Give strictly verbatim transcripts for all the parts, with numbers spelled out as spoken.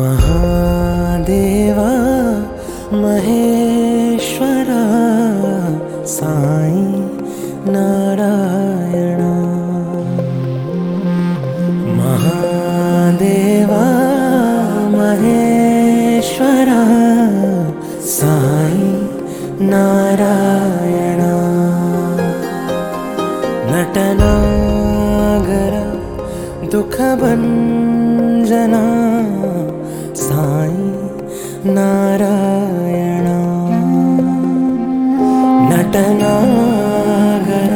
महादेवा महेश्वरा साई नारायण। महादेवा महेश्वरा साई नारायण। नटनागर दुःखभञ्जना साई नारायण। नटनागर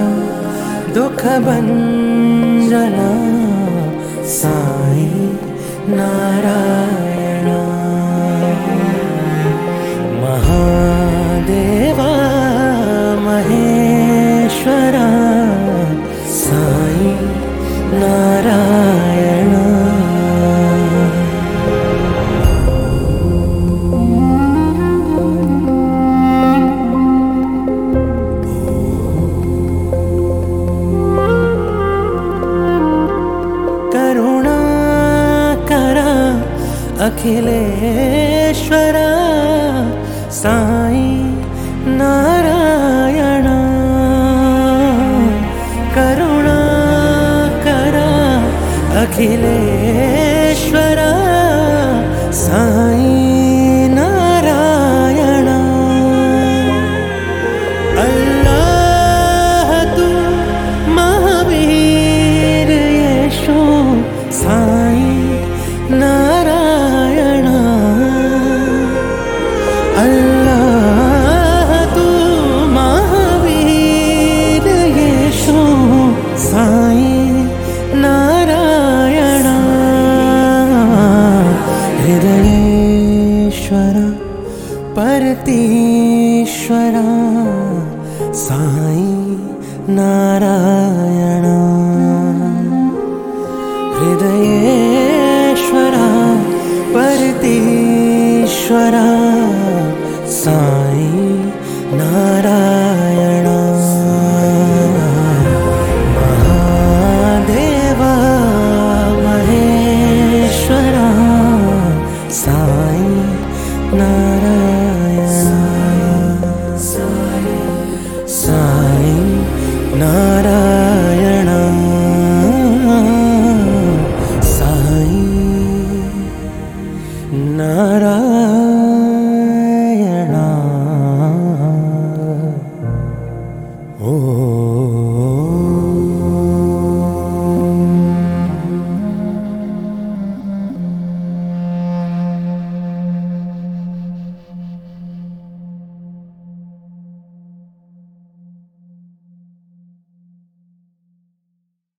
दुःखभञ्जना साई नारायण। महादेवा महेश्वरा साई नारायण। करुणाकरा अखिलेश्वरा साई नारायण। करुणाकरा अखिलेश्वरा साई नारायण। अल्लाह तू महावीर यीशु साई नारायण। अल्लाह तू महावीर यीशु साई नारायण। हृदयेश्वर परती